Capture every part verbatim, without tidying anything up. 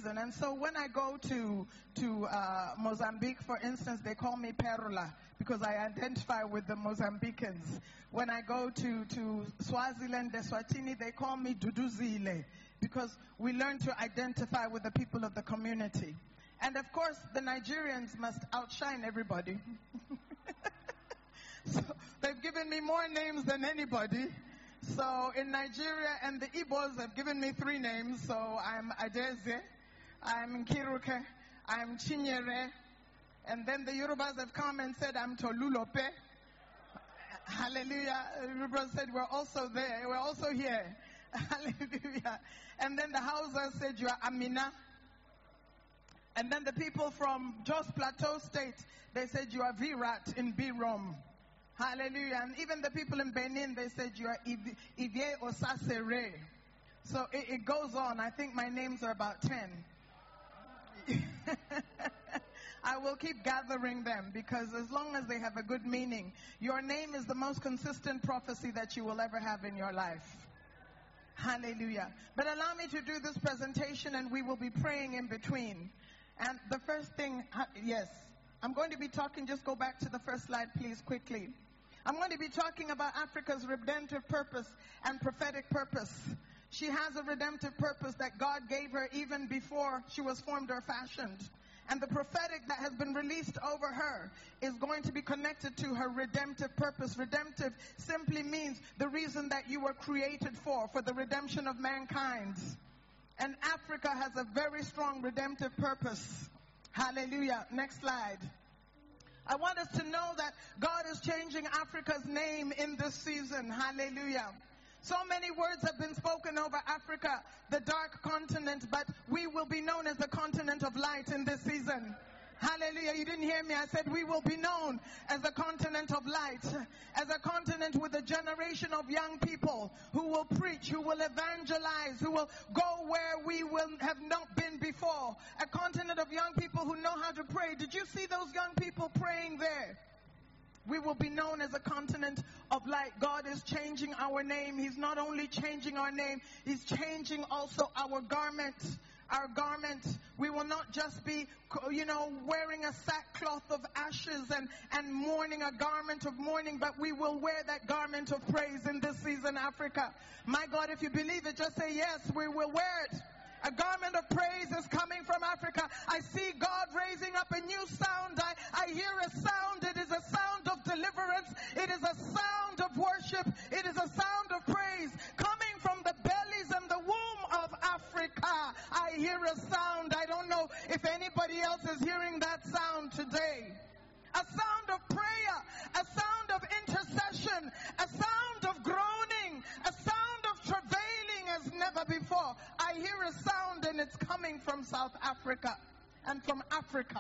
season. And so when I go to to uh, Mozambique, for instance, they call me Perula because I identify with the Mozambicans. When I go to, to Swaziland, Eswatini, they call me Duduzile because we learn to identify with the people of the community. And of course, the Nigerians must outshine everybody. So they've given me more names than anybody. So in Nigeria and the Igbos have given me three names. So I'm Adeze, I'm Kiruke, I'm Chinyere, and then the Yorubas have come and said I'm Tolulope. Hallelujah. The Yorubas said we're also there, we're also here. Hallelujah. And then the Hausa said you are Amina. And then the people from Jos Plateau State, they said you are Virat in Birom. Hallelujah. And even the people in Benin, they said you are Ivie Osasere. So it, it goes on. I think my names are about ten. I will keep gathering them because as long as they have a good meaning, your name is the most consistent prophecy that you will ever have in your life. Hallelujah. But allow me to do this presentation and we will be praying in between. And the first thing, yes, I'm going to be talking, just go back to the first slide, please, quickly. I'm going to be talking about Africa's redemptive purpose and prophetic purpose. She has a redemptive purpose that God gave her even before she was formed or fashioned. And the prophetic that has been released over her is going to be connected to her redemptive purpose. Redemptive simply means the reason that you were created for, for the redemption of mankind. And Africa has a very strong redemptive purpose. Hallelujah. Next slide. I want us to know that God is changing Africa's name in this season. Hallelujah. So many words have been spoken over Africa, the dark continent, but we will be known as the continent of light in this season. Hallelujah. You didn't hear me. I said we will be known as a continent of light, as a continent with a generation of young people who will preach, who will evangelize, who will go where we will have not been before. A continent of young people who know how to pray. Did you see those young people praying there? We will be known as a continent of light. God is changing our name. He's not only changing our name, He's changing also our garments. Our garment, we will not just be, you know, wearing a sackcloth of ashes and, and mourning, a garment of mourning, but we will wear that garment of praise in this season, Africa. My God, if you believe it, just say yes, we will wear it. A garment of praise is coming from Africa. I see God raising up a new sound. I, I hear a sound. It is a sound of deliverance. It is a sound of worship. It is a sound of praise coming from the bellies and the womb of Africa. I hear a sound. I don't know if anybody else is hearing that sound today. A sound of prayer, a sound of intercession, a sound of groaning, a sound of travailing as never before. I hear a sound and it's coming from South Africa and from Africa.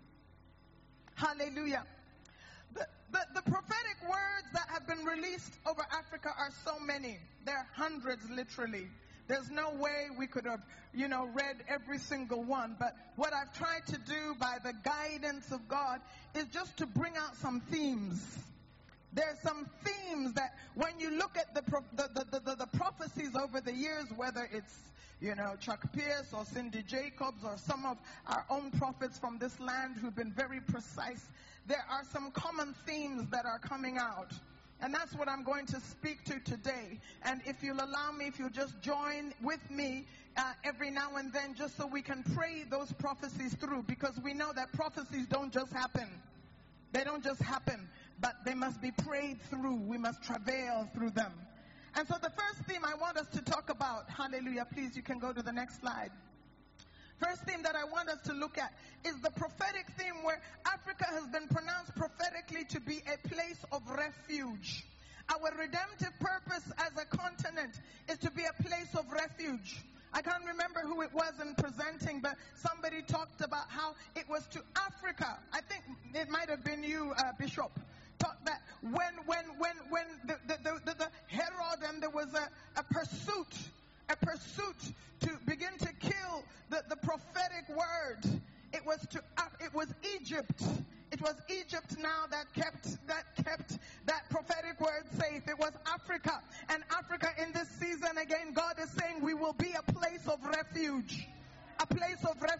Hallelujah. The, the, the prophetic words that have been released over Africa are so many. There are hundreds, literally. There's no way we could have, you know, read every single one. But what I've tried to do by the guidance of God is just to bring out some themes. There's some themes that when you look at the, the, the, the, the prophecies over the years, whether it's, you know, Chuck Pierce or Cindy Jacobs or some of our own prophets from this land who've been very precise, there are some common themes that are coming out. And that's what I'm going to speak to today. And if you'll allow me, if you'll just join with me uh, every now and then, just so we can pray those prophecies through, because we know that prophecies don't just happen. They don't just happen, but they must be prayed through. We must travail through them. And so the first theme I want us to talk about, hallelujah, please, you can go to the next slide. First theme that I want us to look at is the prophetic theme, where Africa has been pronounced prophetically to be a place of refuge. Our redemptive purpose as a continent is to be a place of refuge. I can't remember who it was in presenting, but somebody talked about how it was to Africa. I think it might have been you, uh, Bishop. Talked that when when when when the the, the, the, the Herod and there was a, a pursuit, a pursuit to begin to kill the, the prophetic word. It was to uh, it was Egypt. It was Egypt now that kept that kept that prophetic word safe. It was Africa. And Africa in this season again, God is saying we will be a place of refuge. A place of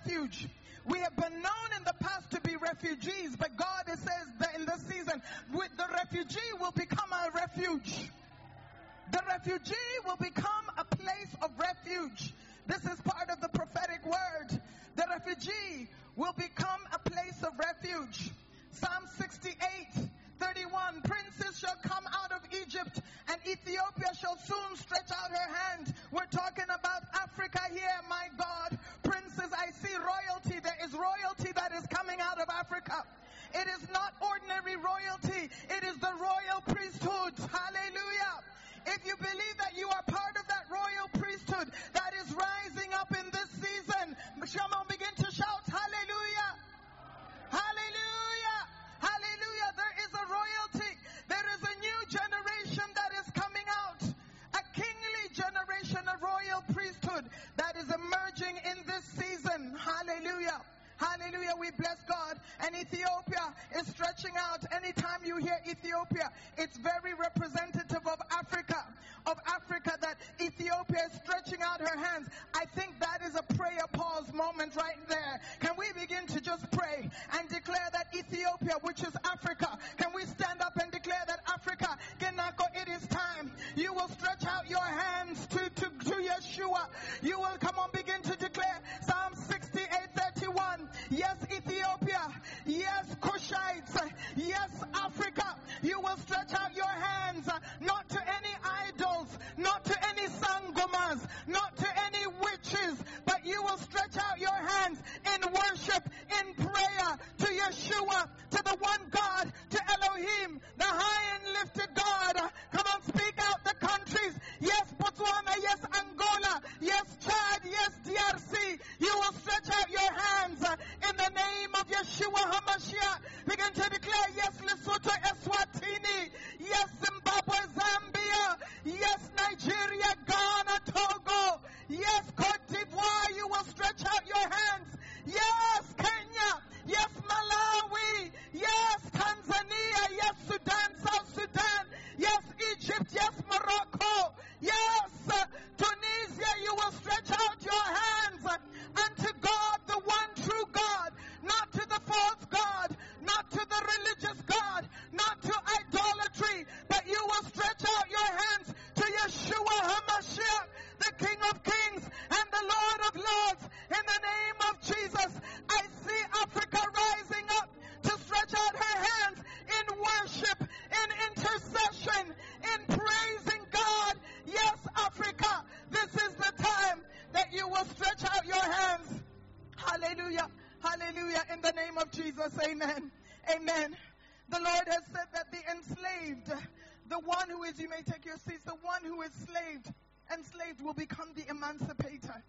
refuge. We have been known in the past to be refugees, but God says that in this season, with the refugee will become a refuge. The refugee will become a place of refuge. This is part of the prophetic word. The refugee will become a place of refuge. Psalm sixty-eight, thirty-one, princes shall come out of Egypt, and Ethiopia shall soon stretch out her hand. We're talking about Africa here, my God. Princes, I see royalty. There is royalty that is coming out of Africa. It is not ordinary royalty. It is the royal priesthood. Hallelujah. If you believe that you are part of that royal priesthood that is rising up in this season, come on, begin to shout, hallelujah. Hallelujah. Hallelujah. There is a royalty. There is a new generation that is coming out. A kingly generation, a royal priesthood that is emerging in this season. Hallelujah. Hallelujah. We bless God. And Ethiopia is stretching out. Anytime you hear Ethiopia, it's very representative of Africa. Of Africa, that Ethiopia is stretching out her hands. I think that is a prayer pause moment right there. Can we begin to just pray and declare that Ethiopia, which is Africa, can we stand up and declare that Africa, Genako, it is time. You will stretch out your hands to, to, to Yeshua. You will, come on, begin to declare Psalm sixty-eight, thirty-one. Yes, Ethiopia. Yes, Cushites. Yes, Africa. You will stretch out your hands, uh, not to any idols, not to any sangomas, not to any witches, but you will stretch out your hands in worship, in prayer to Yeshua, to the one God, to Elohim, the high and lifted God. Uh, come on, speak out the countries. Yes, Botswana. Yes, Angola. Yes, Chad. Yes, D R C. You will stretch out your hands uh, in the name of Yeshua HaMashiach. Begin to declare, yes, Lesotho, Eswatini. Yes, Zimbabwe, Zambia. Yes, Nigeria, Ghana, Togo. Yes, Cote d'Ivoire, you will stretch out your hands. Yes, Kenya. Yes, Malawi. Yes, Tanzania. Yes, Sudan, South Sudan. Yes, Egypt. Yes, Morocco. Yes, uh, Tunisia, you will stretch out your hands uh, unto God, the one true God, not to the false God, not to the religious God, not to idolatry, but you will stretch out your hands to Yeshua HaMashiach, the King of Kings and the Lord of Lords. In the name of Jesus, I see Africa rising up to stretch out her hands in worship, in intercession, in praising God. Yes, Africa, this is the time that you will stretch out your hands. Hallelujah. Hallelujah. In the name of Jesus. Amen. Amen. The Lord has said that the enslaved, the one who is, you may take your seats, the one who is slaved, enslaved will become the emancipator.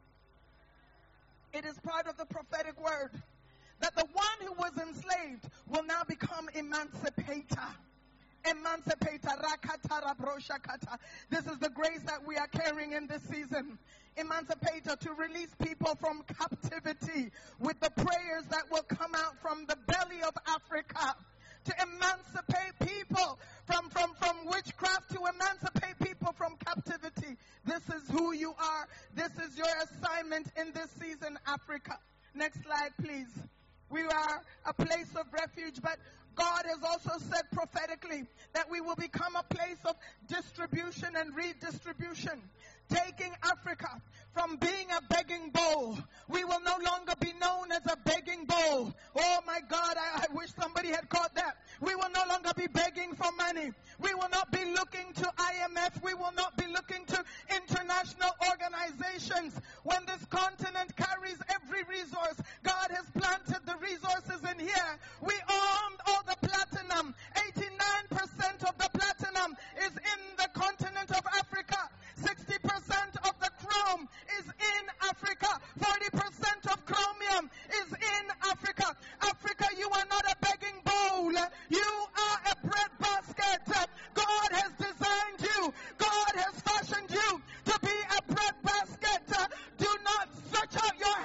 It is part of the prophetic word that the one who was enslaved will now become emancipator. Emancipator. Rakata rabroshakata. This is the grace that we are carrying in this season. Emancipator, to release people from captivity with the prayers that will come out from the belly of Africa. To emancipate people from, from, from witchcraft, to emancipate people from captivity. This is who you are. This is your assignment in this season, Africa. Next slide, please. We are a place of refuge, but God has also said prophetically that we will become a place of distribution and redistribution, taking Africa from being a begging bowl. We will no longer be known as a begging bowl. Oh my God, I, I wish somebody had caught that. We will no longer be begging for money. We will not be looking to I M F. We will not be looking to international organizations. When this continent carries every resource, God has planted the resources in here. We owned all the platinum. eighty-nine percent of the platinum is in the continent of Africa. sixty percent of the chrome is in Africa. forty percent of chromium is in Africa. Africa, you are not a begging bowl. You are a bread basket. God has designed you. God has fashioned you to be a bread basket. Do not stretch out your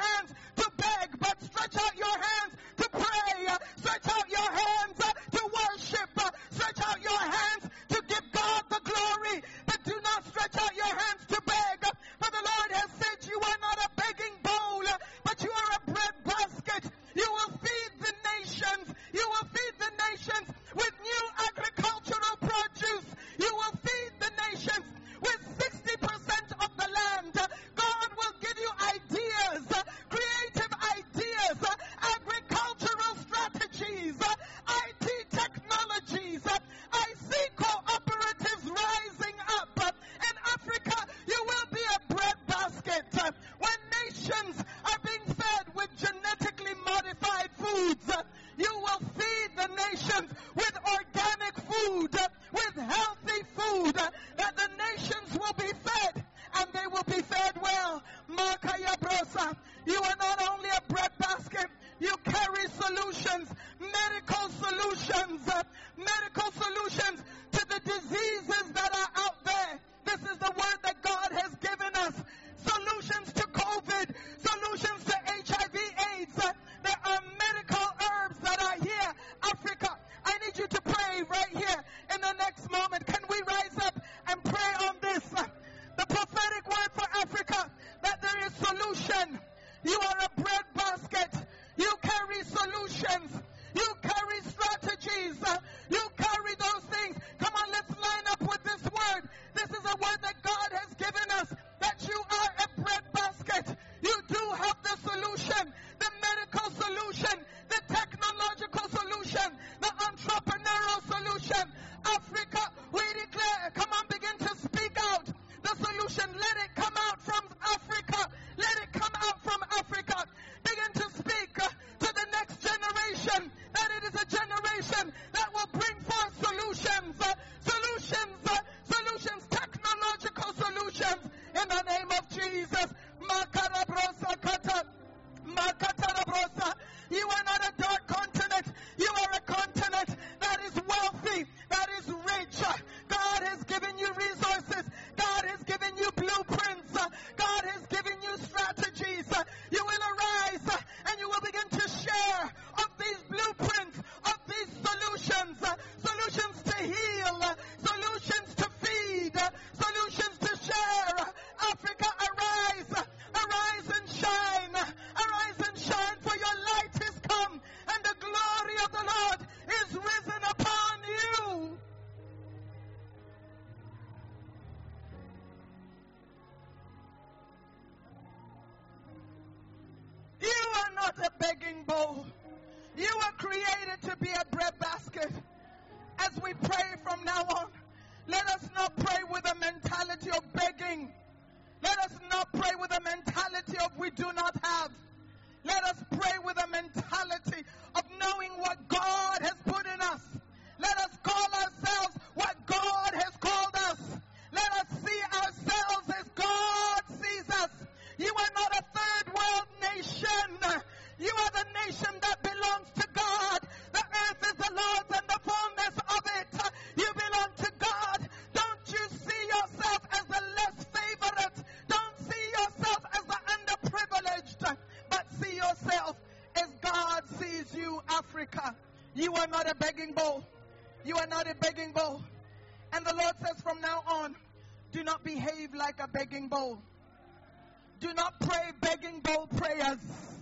not a begging bowl. You were created to be a bread basket. As we pray from now on, let us not pray with a mentality of begging. Let us not pray with a mentality of we do not have. Let us pray with a mentality of knowing what God has put in us. Let us call ourselves what God has called us. Let us see ourselves as God sees us. You are not a third world nation. You are the nation that belongs to God. The earth is the Lord's and the fullness of it. You belong to God. Don't you see yourself as the less favorite. Don't see yourself as the underprivileged. But see yourself as God sees you, Africa. You are not a begging bowl. You are not a begging bowl. And the Lord says from now on, do not behave like a begging bowl. Do not pray begging bowl prayers.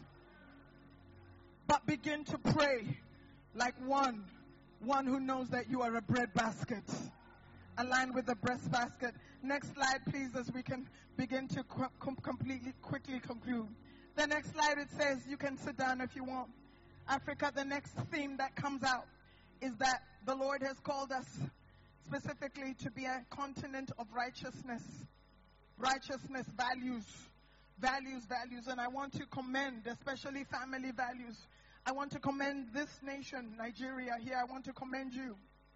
But begin to pray like one, one who knows that you are a bread basket. Aligned with the breast basket. Next slide, please, as we can begin to com- completely, quickly conclude. The next slide, it says, you can sit down if you want. Africa, the next theme that comes out is that the Lord has called us specifically to be a continent of righteousness. Righteousness, values, values, values. And I want to commend, especially family values. I want to commend this nation, Nigeria here. I want to commend you.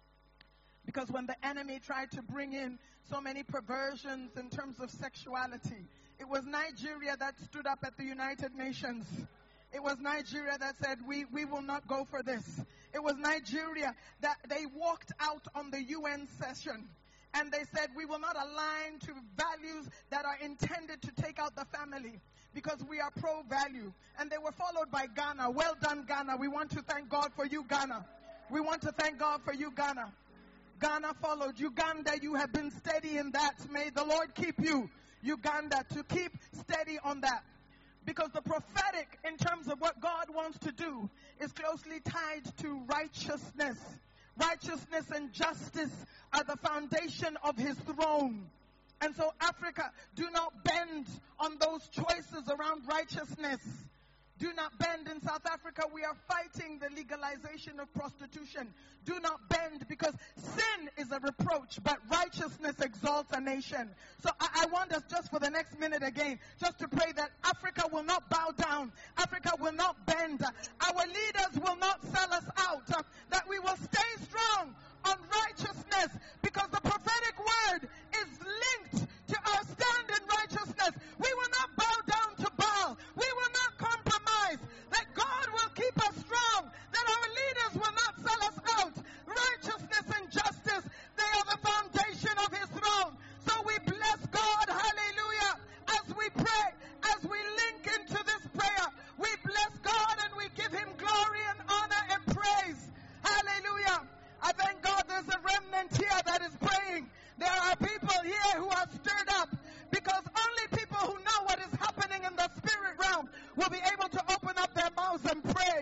Because when the enemy tried to bring in so many perversions in terms of sexuality, it was Nigeria that stood up at the United Nations. It was Nigeria that said, we, we will not go for this. It was Nigeria that they walked out on the U N session and they said, we will not align to values that are intended to take out the family because we are pro-value. And they were followed by Ghana. Well done, Ghana. We want to thank God for you, Ghana. We want to thank God for you, Ghana. Ghana followed. Uganda, you have been steady in that. May the Lord keep you, Uganda, to keep steady on that. Because the prophetic, in terms of what God wants to do, is closely tied to righteousness. Righteousness and justice are the foundation of his throne. And so, Africa, do not bend on those choices around righteousness. Do not bend. In South Africa, we are fighting the legalization of prostitution. Do not bend, because sin is a reproach, but righteousness exalts a nation. So I, I want us just for the next minute again, just to pray that Africa will not bow down. Africa will not bend. Our leaders will not sell us out. Uh, that we will stay strong on righteousness, because the prophetic word is linked to our stand in righteousness. We will not bow down to Baal. We will not compromise. That God will keep us strong. That our leaders will not sell us out. Righteousness and justice, they are the foundation of his throne. So we bless God, hallelujah, as we pray, as we link into this prayer. We bless God and we give him glory and honor and praise. Hallelujah. I thank God there's a remnant here that is praying. There are people here who are stirred up, because only people who know what is happening in the spirit realm will be able to open up their mouths and pray.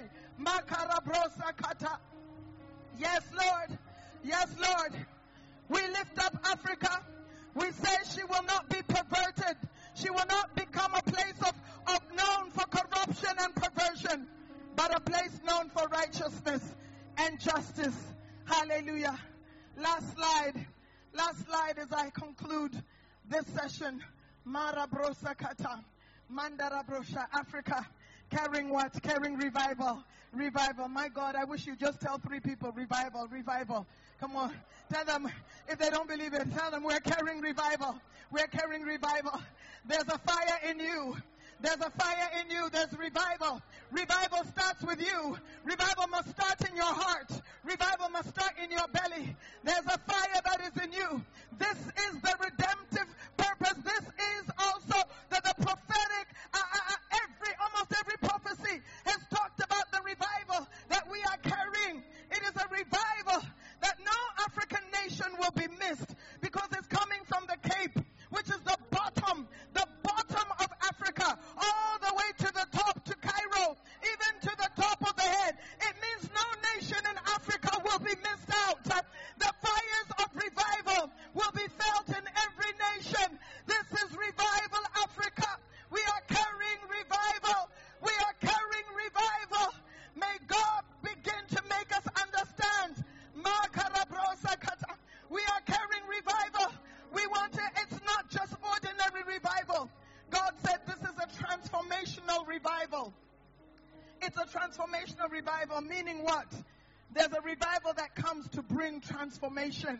Yes, Lord. Yes, Lord. We lift up Africa. We say she will not be perverted. She will not become a place of, of known for corruption and perversion, but a place known for righteousness and justice. Hallelujah. Last slide. Last slide as I conclude this session. Mara brosa kata. Mandara brosha. Africa. Carrying what? Carrying revival. Revival. My God, I wish you just tell three people, revival, revival. Come on. Tell them, if they don't believe it, tell them we're carrying revival. We're carrying revival. There's a fire in you. There's a fire in you. There's revival. Revival starts with you. Revival must start in your heart. Revival must start in your belly. There's a fire that is in you. This is the redemptive purpose. This is also the, the prophetic, uh, uh, every, almost every prophecy has talked about the revival that we are carrying. It is a revival that no African nation will be missed, because it's coming from the Cape, which is the bottom, the bottom of Africa, all the way to the top, to Cairo, even to the top of the head. It means no nation in Africa will be missed out. The fires of revival will be felt in every It's a transformational revival, meaning what? There's a revival that comes to bring transformation.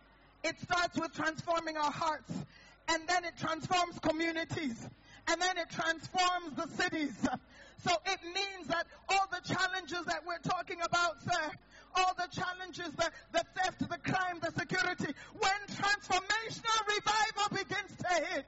It starts with transforming our hearts, and then it transforms communities, and then it transforms the cities. So it means that all the challenges that we're talking about, sir, all the challenges, the, the theft, the crime, the security, when transformational revival begins to hit,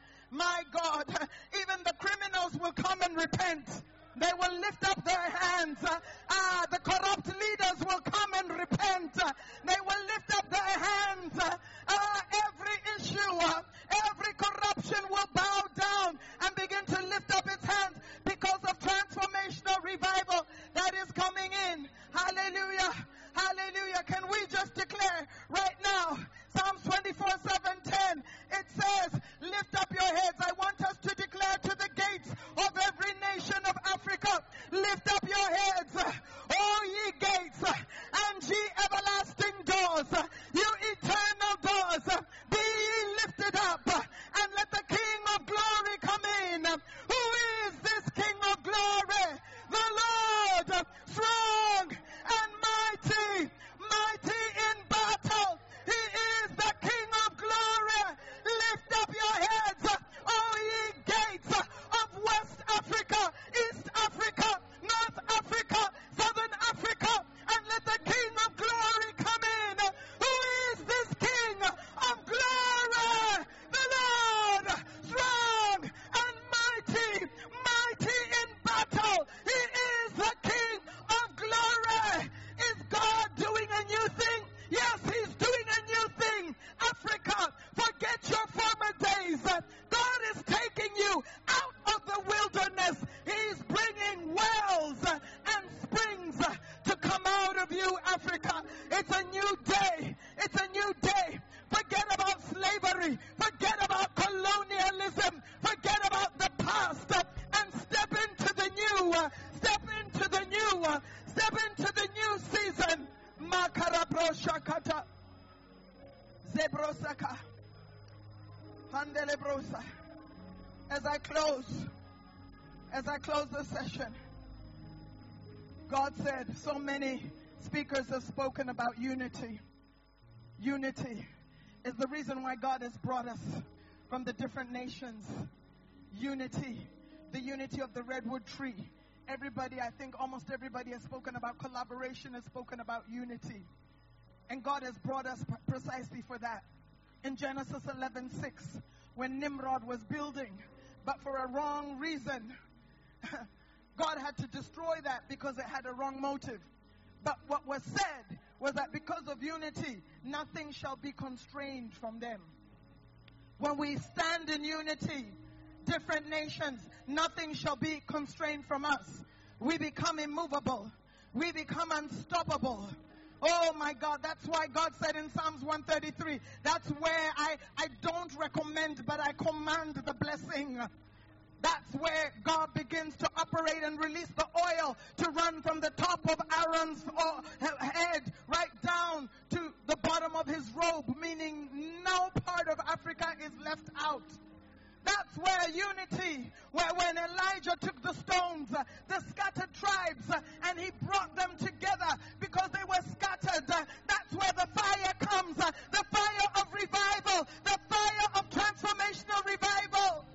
my God, even the criminals will come and repent. They will lift up their hands. Uh, the corrupt leaders will come and repent. They will lift up their hands. Uh, every issue, uh, every corruption will bow down and begin to lift up its hands because of transformational revival that is coming in. Hallelujah. Hallelujah. Can we just declare right now, Psalms twenty-four, seven, ten, it says, lift up your heads. I want us to declare to the gates of every nation of Africa, lift up your heads, O ye gates, and ye everlasting doors, you eternal doors, be ye lifted up, and let the King of glory come in. Who is this King of glory? The Lord, strong and mighty, mighty in battle. He is the King of glory. Lift up your heads, O ye gates of West Africa, East Africa, North Africa, Southern Africa, and let the King of glory come in. Who is this King of glory? The Lord, strong and mighty, mighty in battle. He is the King of glory. Is God doing a new thing? Yes, He's doing a new thing. Africa, forget your former days. God is taking you out of the wilderness. He's bringing wells and springs to come out of you, Africa. It's a new day. It's a new day. Forget about slavery. Forget about colonialism. Forget about the past and step into the new. Step into the new. Step into the new season. Makarabro Shakata. Zebrosaka. Handelebrosa. As I close, as I close the session, God said, so many speakers have spoken about unity. Unity is the reason why God has brought us from the different nations. Unity, the unity of the redwood tree. Everybody, I think almost everybody has spoken about collaboration, has spoken about unity. And God has brought us precisely for that. In Genesis eleven six, when Nimrod was building, but for a wrong reason, God had to destroy that because it had a wrong motive. But what was said was that because of unity, nothing shall be constrained from them. When we stand in unity, different nations, nothing shall be constrained from us. We become immovable. We become unstoppable. Oh my God, that's why God said in Psalms one thirty-three, that's where I, I don't recommend, but I command the blessing. That's where God begins to operate and release the oil to run from the top of Aaron's head right down to the bottom of his robe, meaning no part of Africa is left out. That's where unity, where when Elijah took the stones, uh, the scattered tribes, uh, and he brought them together because they were scattered. Uh, that's where the fire comes, uh, the fire of revival, the fire of transformational revival.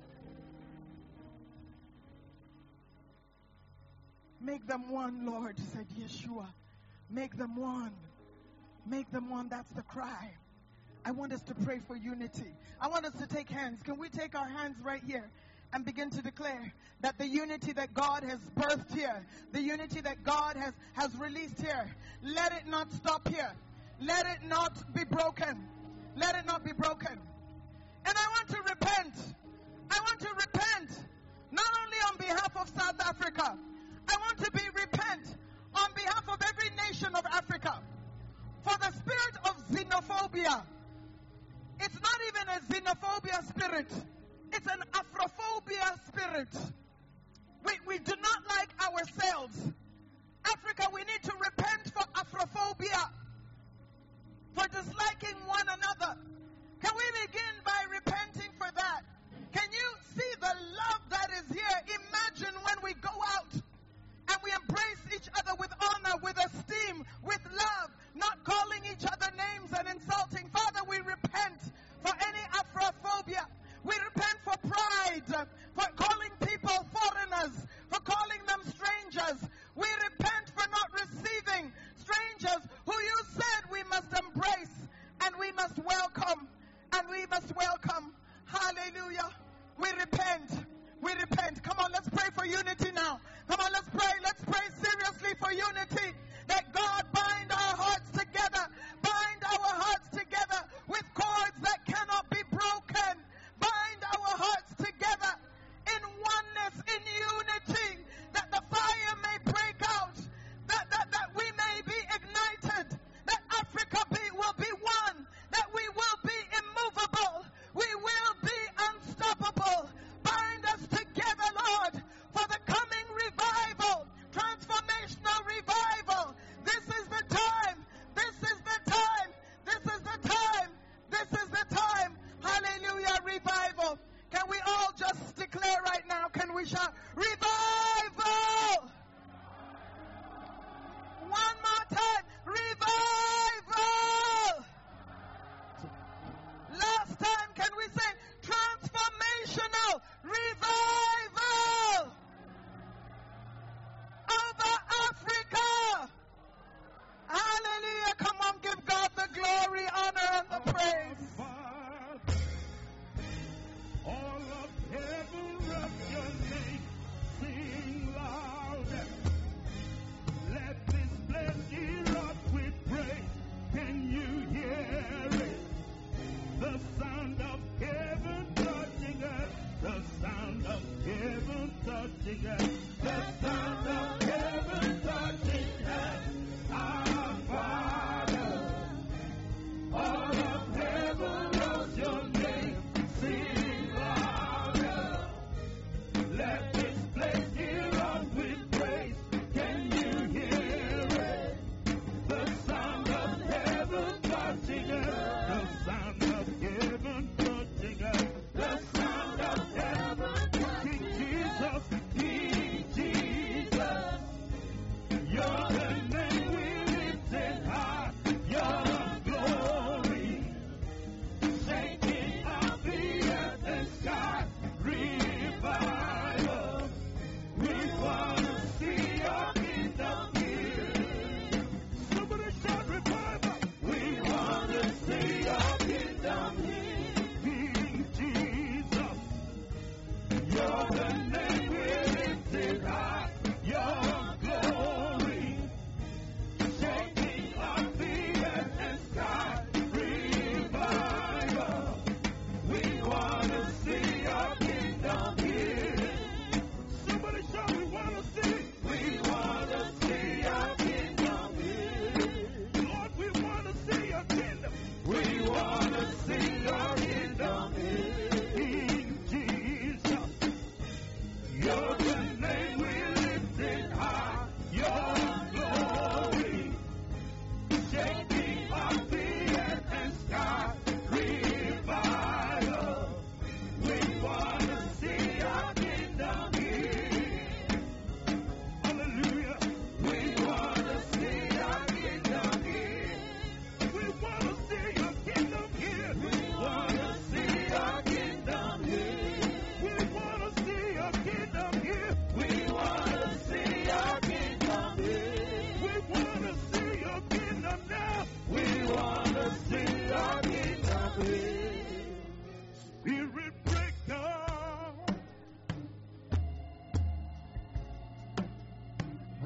Make them one, Lord, said Yeshua. Make them one. Make them one, that's the cry. I want us to pray for unity. I want us to take hands. Can we take our hands right here and begin to declare that the unity that God has birthed here, the unity that God has, has released here, let it not stop here. Let it not be broken. Let it not be broken. And I want to repent. I want to repent, not only on behalf of South Africa. I want to be repent on behalf of every nation of Africa for the spirit of xenophobia. It's not even a xenophobia spirit. It's an Afrophobia spirit. We, we do not like ourselves. Africa, we need to repent for Afrophobia, for disliking one another. Can we begin by repenting for that? Can you see the love that is here? Imagine when we go out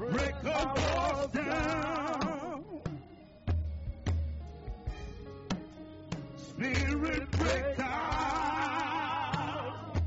break the walls down. Spirit, break out.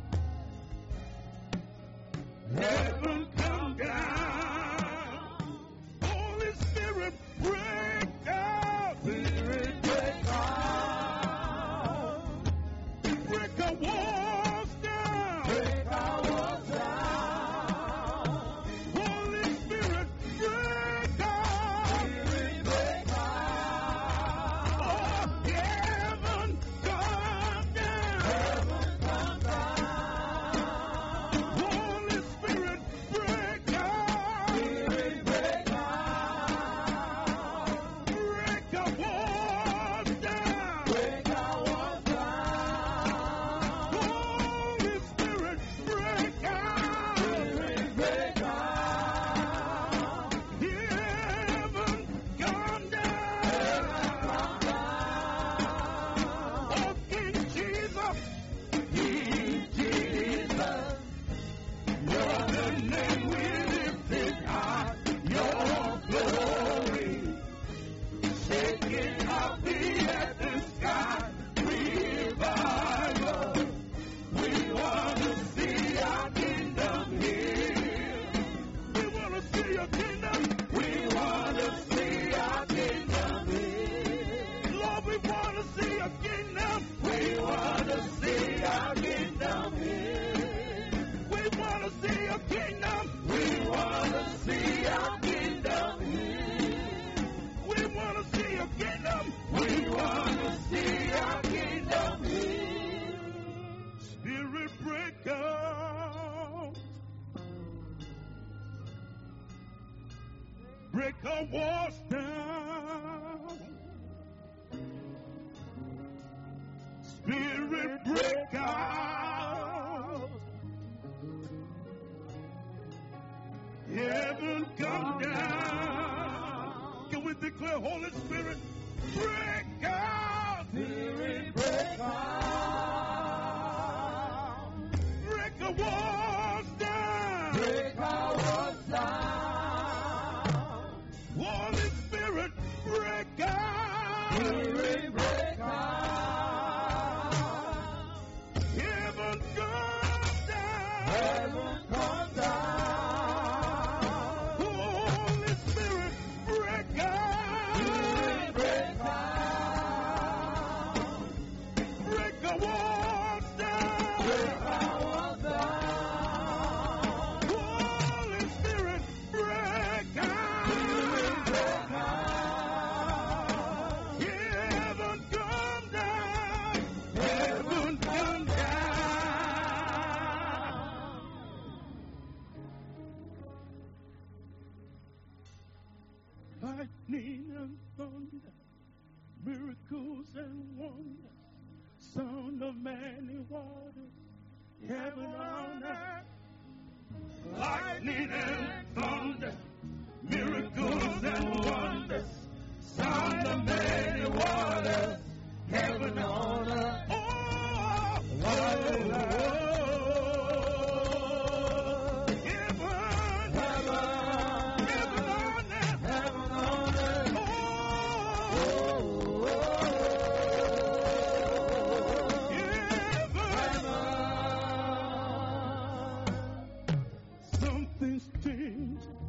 Heaven come down. Holy Spirit, break out. Spirit, break out. Break the walls down. Break our walls down. Holy Spirit, break out. Spirit, break out. Oh, heaven come down. Heaven come down. Holy Spirit, break out. Spirit, break out. Break the walls down. Break our walls down. Holy Spirit, break out. Spirit, break out. Heaven come down. Oh, King Jesus, King Jesus, you're the name we lifted high. Your glory, shaking up the earth and sky. Revival, we want to see our kingdom here. We want to see your kingdom. We want to see our kingdom here. Lord, we want to see your kingdom. We want to see our kingdom here. We want to see your kingdom. We want to see our kingdom here. We want to see your kingdom. We want to see our kingdom here. Spirit, break out. Break the walls down. Spirit, break out. Heaven come down. Can we declare, Holy Spirit, break out. Spirit, break out. Break the walls down. Break our walls down. Holy Spirit, break out. Spirit, break out. Heaven come down. Heaven come down. Holy Spirit, break out. Spirit, break out. Break the walls down. Break our walls down. Holy Spirit, break out. Spirit, break out. Heaven come down. Heaven come down. Lightning and thunder, miracles and wonders, sound of many waters, heaven on earth. Lightning and thunder, miracles and wonders, sound of many waters, heaven on earth. Oh, oh, oh, oh. Heaven, heaven, heaven on earth, heaven on earth. Oh, oh, oh, oh. Heaven, something's changed.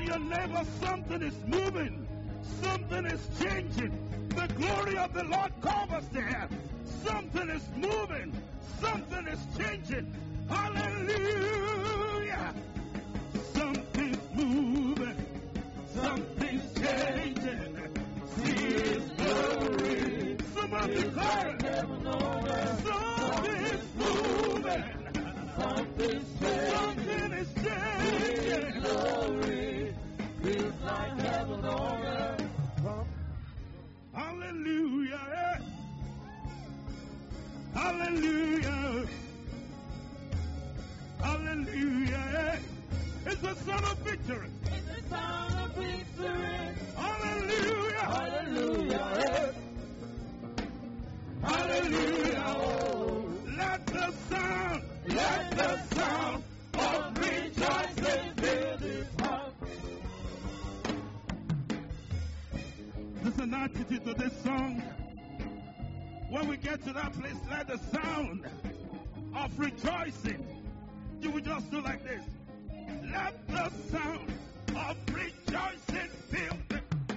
your neighbor, something is moving. Something is changing. The glory of the Lord covers there. Something is moving. Something is changing. Hallelujah. Something's moving. Something's changing. See His glory. Somebody declare it. Something's moving. Something's changing. Something is changing. Glory feels like heaven on earth. Hallelujah. Hallelujah. Hallelujah. It's the son of victory. It's the son of victory. Hallelujah. Hallelujah. Hallelujah. Oh, let the sound, let the sound of rejoicing fill this house. There's an attitude to this song. When we get to that place, let the sound of rejoicing. You will just do like this. Let the sound of rejoicing fill the.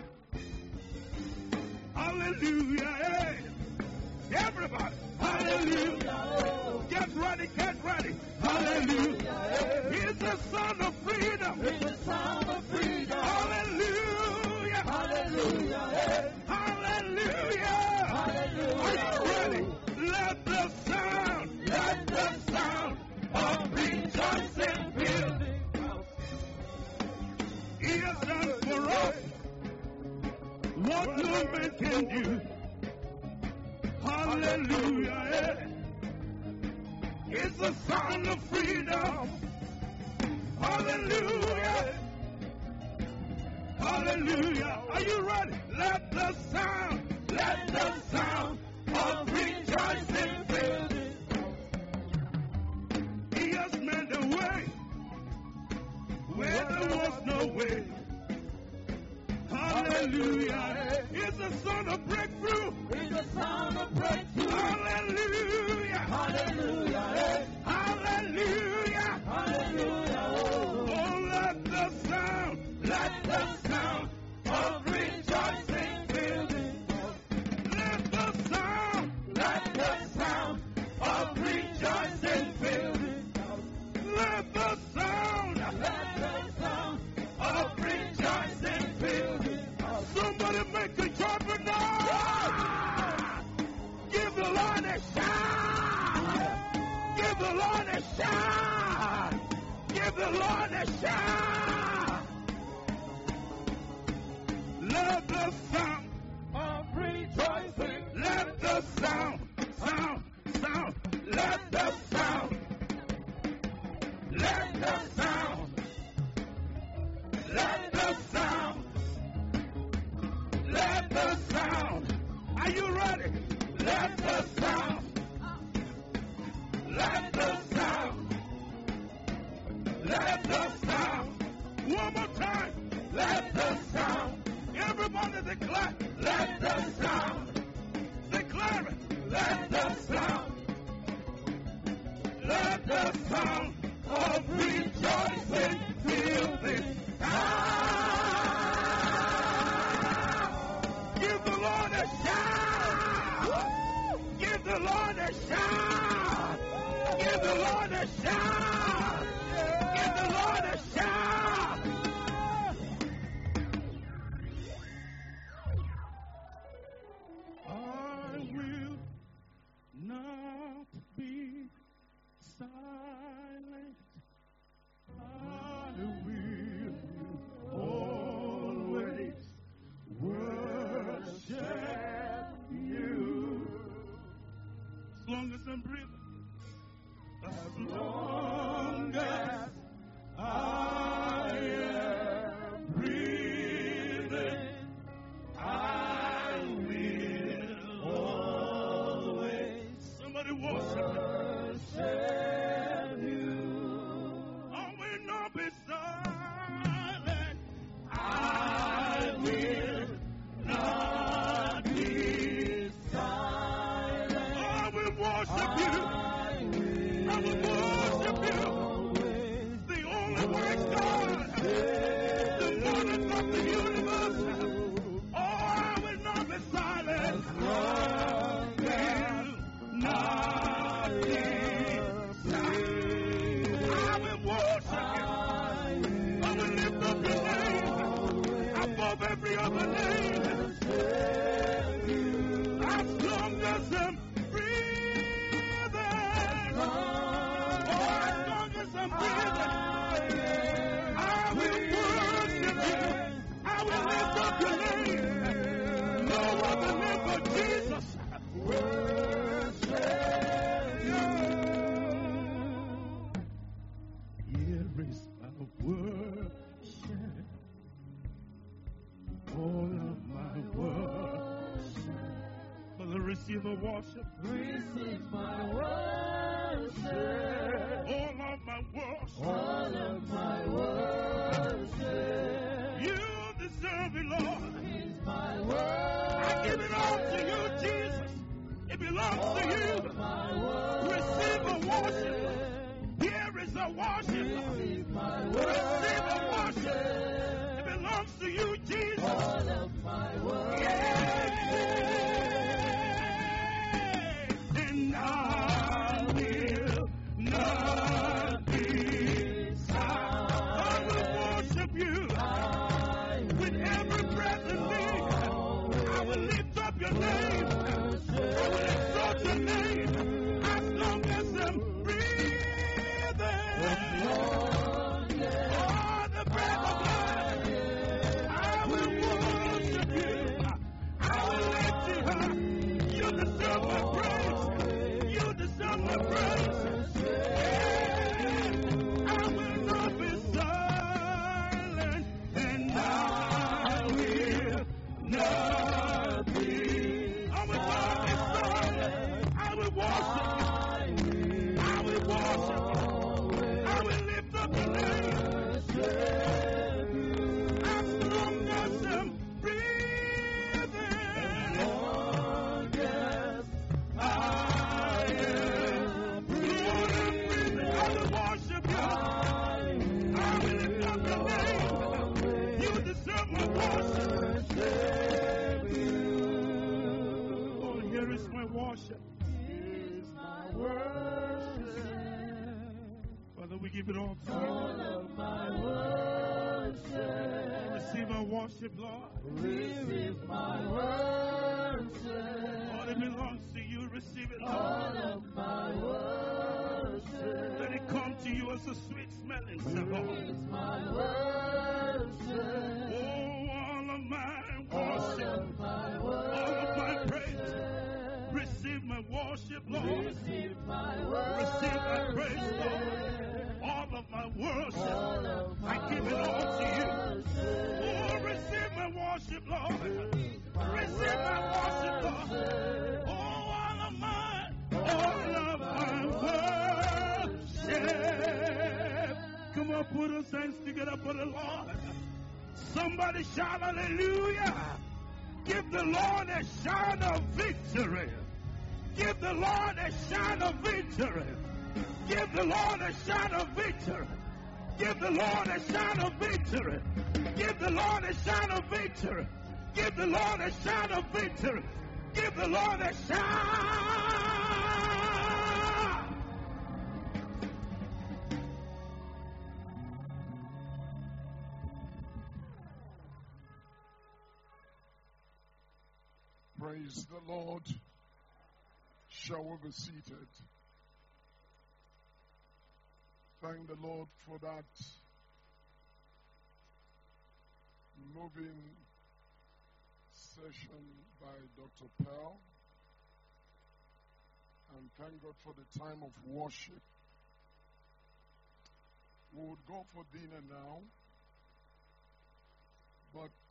Hallelujah. Hey. Everybody. Hallelujah. Get ready, get ready. Hallelujah. He's the son of freedom. He's the son of freedom. Hallelujah. Hallelujah. Hallelujah. Hallelujah. Are you ready? Let the sound, let the sound of rejoicing fill the house. He has done for us what no man can do. Hallelujah. It's the sound of freedom. Hallelujah. Hallelujah. Are you ready? Let the sound, let the sound of rejoicing fill this house. He has made a way where there was no way. Hallelujah. He's the son of breakthrough. He's the son of breakthrough. Hallelujah. Hallelujah. Hallelujah. Hallelujah. Oh, let the sound, let the sound of rejoicing fill this house. Let the sound, let the sound of rejoicing fill this house. Let the sound, let the sound of rejoicing fill this house. Somebody make a trumpet noise. Give the Lord a shout. Give the Lord a shout. Give the Lord a shout. Let the sound of rejoicing. Let the sound, sound, sound. Let the sound. Let the sound. Let the sound. Let the sound. Are you ready? Let the sound. Let the sound. Let the sound. One more time. Let the sound. Everybody declare. Let the sound. Declare it. Let the sound. Let the sound of rejoicing fill this house. Give the Lord a shout. Give the Lord a shout. Give the Lord a shout. Give the Lord a shout. above every other name. As long as I'm breathing, oh, as long as I'm breathing, I will worship you. I will lift up your name. No other name but Jesus. Worship you. Here is my worship. All of my worship. Father, receive a worship. Receive my worship. All of my worship. All of my worship. You deserve it, Lord. Is my worship. I give it all to you, Jesus. It belongs to you. Receive a worship. Here is a worship. Receive my Receive a worship. worship. It belongs to you, Jesus. All of my worship. And I will not be silent. I will worship you with every breath in me. I will lift up your name. I will exalt your name as long as I'm breathing. Oh, the breath of life. I will worship you. I will lift you high. You deserve my praise. You deserve my praise. I will not be silent, and I will not be. I will not be silent. I will worship. I will worship. I will lift up your name. As long as I'm breathing. I am breathing. I will worship you. I will lift up your name. You deserve my worship. Oh, here is my worship. Father, we give it all to you. Receive our worship, Lord. Receive my worship. All it belongs to you. Receive it, All Lord. of my worship. Let it come to you as a sweet smelling savour. Is my worship. Oh, all of my All worship, of my all of my praise. worship. Receive my worship, Lord. Receive my Receive my praise, worship. Lord. All of my worship, All of my I give it all to you. worship. Oh, receive my worship, Lord. Receive my worship, Lord. Oh, all of my, all of my worship. Come on, put those hands together for the Lord. Somebody shout hallelujah. Give the Lord a shout of victory. Give the Lord a shout of victory. Give the Lord a shout of victory. Give the Lord a shout of victory. Give the Lord a shout of victory. Give the Lord a shout of victory. Give the Lord a shout. Praise the Lord. Shall we be seated? Thank the Lord for that moving session by Doctor Pearl. And thank God for the time of worship. We would go for dinner now. But